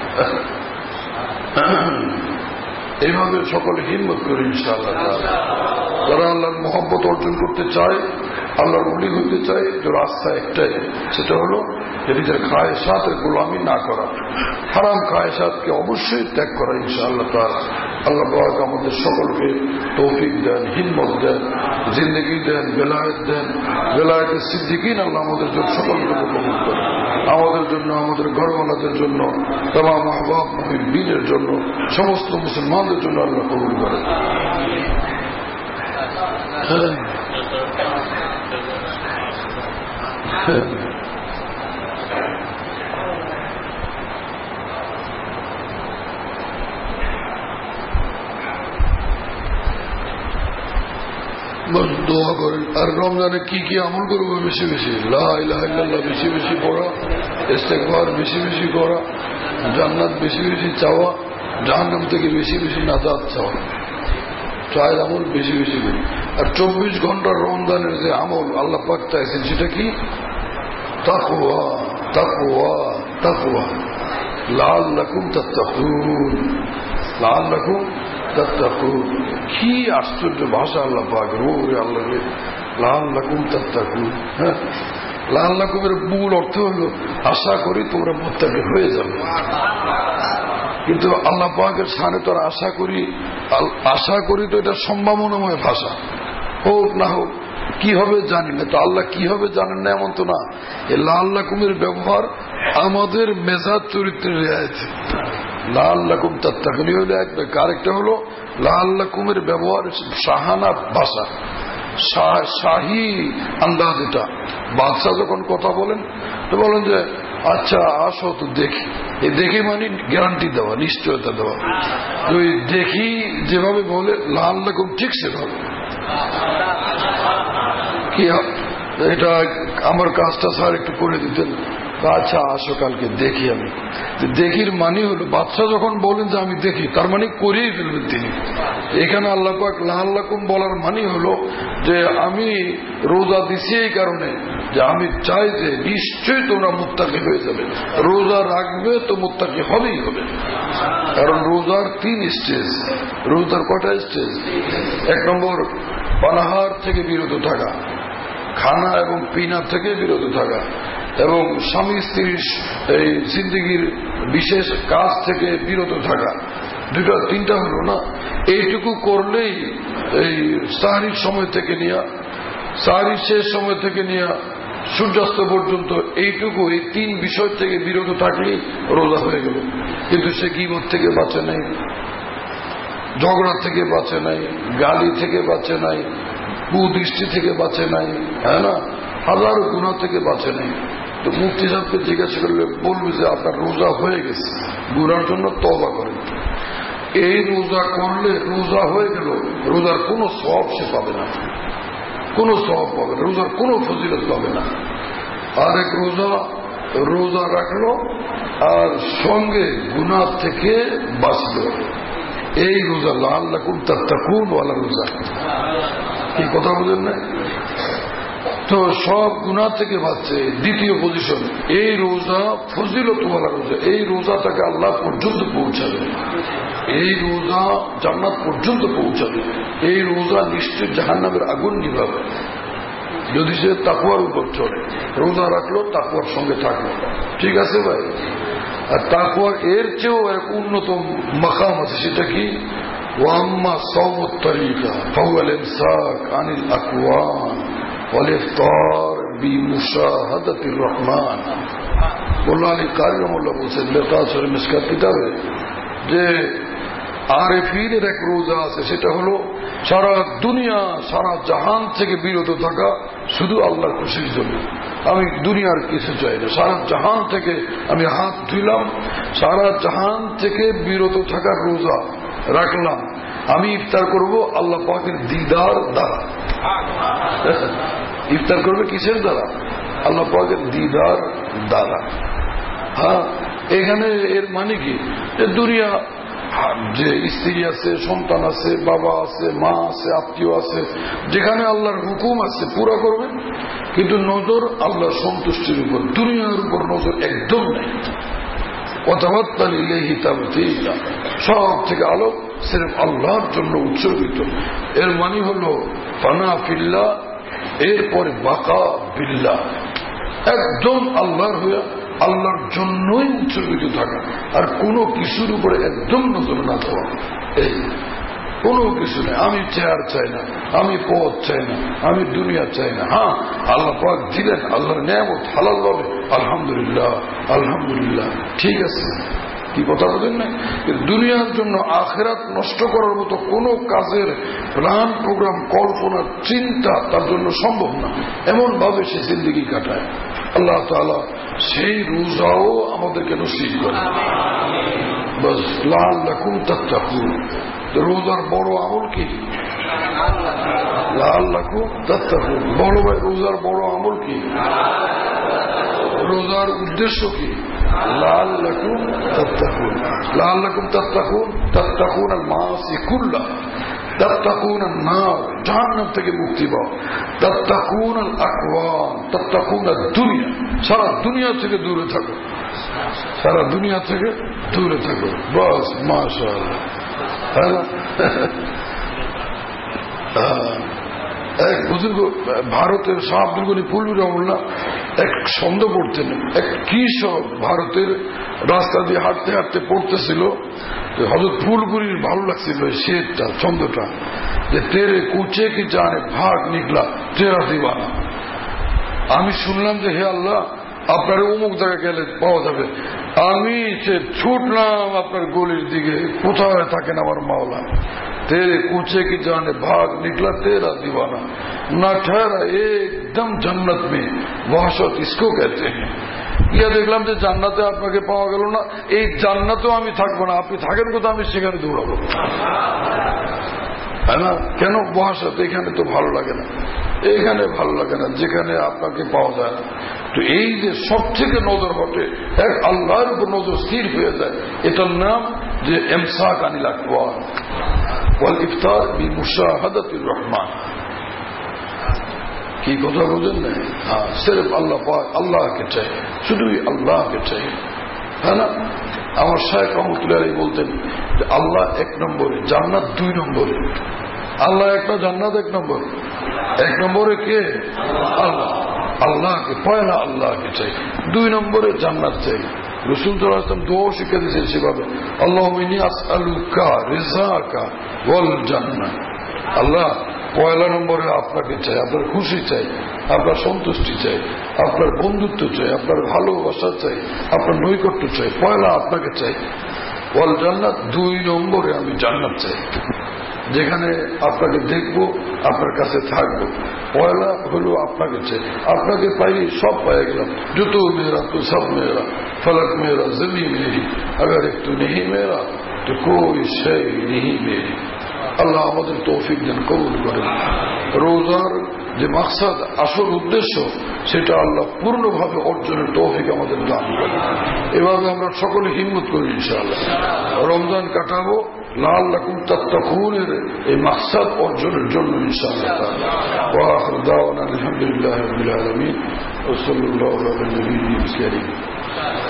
এইভাবে সকলে হিম্মত করে ইনশাআল্লাহ। যারা আল্লাহর মহব্বত অর্জন করতে চায়, আল্লাহর ওলি হইতে চায়, যে রাস্তা একটাই, সেটা হলো নিজের খায়সাতের গোলামি না করা, হারাম খায়সাতকে অবশ্যই ত্যাগ করা ইনশাআল্লাহ তাআলা। আল্লাহ পাক আমাদের সকলকে তৌফিক দেন, হিম্মত দেন, জিন্দগি দেন, বেলায়েত দেন, বেলায়েতে সিদ্দিকিন আল্লাহ আমাদের জন্য সকলকে কবুল করেন। আমাদের জন্য, আমাদের ঘরওয়ালাদের জন্য, তামাম আহবাব মুহিব্বিনের জন্য, সমস্ত মুসলমানদের জন্য আল্লাহ কবুল করেন। দোয়া করেন। আর রমজানে কি কি আমল করবো? বেশি বেশি লা ইলাহা ইল্লাল্লাহ বেশি বেশি পড়া, ইস্তেগফার বেশি বেশি করা, জান্নাত বেশি বেশি চাওয়া, জাহান্নাম থেকে বেশি বেশি নাজাত চাওয়া, চায়ের আমল বেশি বেশি করি। আর 24 ঘন্টার রমজানের যে আমল আল্লাহ পাক চাইছেন সেটা কি? তাকওয়া, তাকওয়া, তাকওয়া, লাআল্লাকুম তাত্তাকুন, লাআল্লাকুম তাত্তাকুন। কি আশ্চর্য ভাষা আল্লাহ পাকের! ওরে আল্লাহ রে, লাআল্লাকুম তাত্তাকুন। হ্যাঁ, লাআল্লাকুমের মূল অর্থ হলো আশা করি তোমরা মুত্তাকি হয়ে যাবে। কিন্তু আল্লাহ পাকের সামনে তো আশা করি তো এটা সম্ভাবনাময় ভাষা, হোক না হোক, কি হবে জানি না। তো আল্লাহ কি হবে জানেন না এমন তো না। এই লাআল্লাকুমের ব্যবহার আমাদের মেজাজ চরিত্রের রেয়ায়তে। লাআল্লাকুম তাত্তাকুন হলো এক ব্যাখ্যা, আরেকটা হলো লাআল্লাকুমের ব্যবহার শাহানা ভাষা, শাহী আন্দাজ। এটা বাদশাহ যখন কথা বলেন তো বলেন যে আচ্ছা আসো তো দেখি। এই দেখি মানে গ্যারান্টি দেওয়া, নিশ্চয়তা দেওয়া। ওই দেখি যেভাবে বলে লাআল্লাকুম ঠিক সেভাবে। কি এটা আমার কাজটা স্যার একটু করে দিতেন, আচ্ছা আসো কালকে দেখি। আমি দেখির মানে হলো বাদশা যখন বলেন যে আমি দেখি, তার মানে করেই ফেলবেন তিনি। এখানে আল্লাহ পাক লাআল্লাকুম বলার মানে হলো যে আমি রোজা দিছি এই কারণে যে আমি চাই যে নিশ্চয়ই তোমরা মুত্তাকি হয়ে যাবে। রোজা রাখবে তো মুত্তাকি হবেই হবে, কারণ রোজার 3 স্টেজ। রোজার কটা স্টেজ? 1 নম্বর পানাহার থেকে বিরত থাকা, খানা এবং পিনা থেকে বিরত থাকা, এবং স্বামী স্ত্রীর এই জিন্দেগির বিশেষ কাজ থেকে বিরত থাকা। 2-3টা হলো না? এইটুকু করলেই এই সাহরির সময় থেকে নিয়ে সাহরির শেষ সময় থেকে নিয়ে সূর্যাস্ত পর্যন্ত এইটুকু, এই 3 বিষয় থেকে বিরত থাকলেই রোজা হয়ে গেল। কিন্তু সে গীবত থেকে বাঁচে নাই, ঝগড়া থেকে বাঁচে নাই, গালি থেকে বাঁচে নাই, কুদৃষ্টি থেকে বাঁচে নাই, হ্যাঁ না, হাজারো গুনাহ থেকে বাঁচে নাই। তো মুফতি সাহেবকে জিজ্ঞাসা করলে বলবে যে আপনার রোজা হয়ে গেছে, গুনার জন্য তওবা করেন। এই রোজা করলে রোজা হয়ে গেল, রোজার কোনো সওয়াব সে পাবে না, কোনো সওয়াব পাবে না, রোজার কোনো ফজিলত পাবে না। আর এক রোজা রাখলো আর সঙ্গে গুনাহ থেকে বাঁচলো, এই রোজা লাআল্লাকুম তাত্তাকুন ওয়ালা রোজা। কি কথা বলেন না? তো সব গুনাহ থেকে বাঁচছে। দ্বিতীয় পজিশন, এই রোজা ফজিলত ওয়ালা রোজা, এই রোজা তাকে আল্লাহ পর্যন্ত পৌঁছাবে, এই রোজা জান্নাত পর্যন্ত পৌঁছাবে, এই রোজা নিশ্চয় জাহান্নামের আগুন নিভাবে যদি সে তাকওয়ার উপর চলে। রোজা রাখলো, তাকওয়ার সঙ্গে থাকলো, ঠিক আছে ভাই? আর তাকওয়ার এর চেয়েও এক উন্নত মাকাম আছে, সেটা কি? ওয়াম্মা সাওমুত তরিকা ফাহুয়াল ইমসাক আনিল আকওয়ান ওয়াল ইফতার বিমুশাহাদাতির রহমান। মোল্লা আলী কারি রাহমাহুল্লাহ বলছেন লেখা আছে মিশকাত কিতাবে যে আরেফিনের এক রোজা আছে, সেটা হলো সারা দুনিয়া সারা জাহান থেকে বিরত থাকা শুধু আল্লাহর খুশির জন্য। আমি দুনিয়ার কিছু চাই না, সারা জাহান থেকে আমি হাত ধুইলাম, সারা জাহান থেকে বিরত থাকার রোজা রাখলাম। আমি ইফতার করব আল্লাহ পাকের দিদার দ্বারা। ইফতার করবে কিসের দ্বারা? আল্লাহ পাকের দিদার দ্বারা। হ্যাঁ, এখানে এর মানে কি? দুনিয়া যে স্ত্রী আছে, সন্তান আছে, বাবা আছে, মা আছে, আত্মীয় আছে, যেখানে আল্লাহর হুকুম আছে পুরা করবেন, কিন্তু নজর আল্লাহর সন্তুষ্টির উপর, দুনিয়ার উপর নজর একদম নেই। সব থেকে আলোক সির্ফ আল্লাহর জন্য উৎসর্গিত। এর মানে হল ফানা ফিল্লাহ, এরপরে বাকা বিল্লাহ, একদম আল্লাহর হইয়া আল্লাহর জন্যই উৎসর্গিত থাকা, আর কোনো কিছুর উপরে একদম নজর না দেওয়া। এই কোনো কিছু নেই, আমি চেয়ার চাই না, আমি পদ চাই না, আমি দুনিয়া চাই না। হ্যাঁ, আল্লাহ পাক দিলেন, আল্লাহর নিয়ামত হালাল ভাবে, আলহামদুলিল্লাহ আলহামদুলিল্লাহ, ঠিক আছে। কি কথা বলেন না? দুনিয়ার জন্য আখিরাত নষ্ট করার মতো কোন কাজের প্ল্যান প্রোগ্রাম কল্পনা চিন্তা তার জন্য সম্ভব না, এমন ভাবে সে জিন্দেগি কাটায়। আল্লাহ তাআলা সেই রোজাও আমাদেরকে নসিব করে। বাস লাআল্লাকুম তাত্তাকুন। রোজার বড় আমল কি? লাআল্লাকুম তাত্তাকুন। বড় ভাই, রোজার বড় আমল কি? রোজার উদ্দেশ্য কি? লাআল্লাকুম তাত্তাকুন। লাআল্লাকুম তাত্তাকুন, তাত্তাকুন আল মাআসি কুল্লাহ, তাত্তাকুন আন নার, জাহান্নাম থেকে মুক্তি পাও, তাত্তাকুন আল আকওয়ান, তাত্তাকুন আদ দুনিয়া, সারা দুনিয়া থেকে দূরে থাকো, সারা দুনিয়া থেকে দূরে থাকো। বাস, মাশাআল্লাহ। এক বুজুর্গ ভারতের শাহ আব্দুল গনি ফুলবি রহমাল্লাহ এক ছন্দ পড়তেন। এক কৃষক ভারতের রাস্তা দিয়ে হাঁটতে হাঁটতে পড়তেছিল, হযরত ফুলপুরির ভালো লাগছিল শেরটা, ছন্দটা, যে তেরে কুচে কি জানে ভাগ নিকলা তেরা দিবানা। আমি শুনলাম যে হে আল্লাহ, আপনার অমুক জায়গায় গেলে পাওয়া যাবে। আমি সে ছুটলাম আপনার গলির দিকে, কোথায় থাকেন আমার মাওলা? तेरे कूचे की जाने भाग निकला तेरा दीवाना, न ठहरा एकदम जन्नत में, वहशत इसको कहते हैं। ইয়া দেখলাম যে জান্নাতে আপনাকে পাওয়া গেল না, এই জান্নাতেও আমি থাকবো না, আপনি থাকেন কোথাও, আমি সেখানে দৌড়াবো, তাই না? কেন? বহাসাত এখানে তো ভালো লাগে না, এখানে ভালো লাগে না, যেখানে আপনাকে পাওয়া যায় না। তো এই যে সব থেকে নজর হটে, এক আল্লাহর উপর নজর স্থির হয়ে যায়, এটার নাম যে ইমসাক আনিল আকওয়ান ওয়াল ইফতার বিমুশাহাদাতির রহমান। কি কথা বোঝেন না? হ্যাঁ, সির্ফ আল্লাহ পাক, আল্লাহকে চাই, শুধুই আল্লাহকে চাই, হ্যাঁ না? আমার শায়েখ রহমতুল্লাহ আলাইহি বলতেন যে আল্লাহ এক নম্বরে, জান্নাত দুই নম্বরে। আল্লাহ একটা, জান্নাত এক নম্বর। এক নম্বরে কে? আল্লাহ, আল্লাহকে, পয়লা আল্লাহকে চাই, দুই নম্বরে জান্নাত চাই। রাসূল সাল্লাল্লাহু আলাইহি ওয়াসাল্লাম দোয়া শিক্ষা দিয়েছেন সেভাবে, আল্লাহুম্মা ইন্নী আসআলুকা রিযাকা ওয়াল জান্নাহ। আল্লাহ, পয়লা নম্বরে আপনাকে চাই, আপনার খুশি চাই, আপনার সন্তুষ্টি চাই, আপনার বন্ধুত্ব চাই, আপনার ভালোবাসা চাই, আপনার নৈকট্য চাই, পয়লা আপনাকে চাই। ওয়াল জান্নাত, 2 নম্বরে আমি জান্নাত চাই, যেখানে আপনাকে দেখবো, আপনার কাছে থাকবো। পয়লা হলো আপনাকে চাই, আপনাকে পাই সব পাই গেলাম, জুতো মেয়েরা তো সব মেয়েরা, ফলক মেয়েরা জমি মেরি, अगर एक तू नहीं मेरा तो कोई शय नहीं मेरी। আল্লাহ আমাদের তৌফিক দেন, কবুল করেন। রোজার যে মাকসাদ, আসল উদ্দেশ্য, সেটা আল্লাহ পূর্ণভাবে অর্জনের তৌফিক আমাদের দান করেন। এভাবে আমরা সকলে হিম্মত করি ইনশাআল্লাহ, রমজান কাটাবো লাআল্লাকুম তাত্তাকুনের এই মাকসাদ অর্জনের জন্য ইনশাআল্লাহ। ওয়া আখির দাওয়ানা আলহামদুলিল্লাহি রাব্বিল আলামিন ওয়া সাল্লাল্লাহু আলা নবিয়্যিনা কারীম।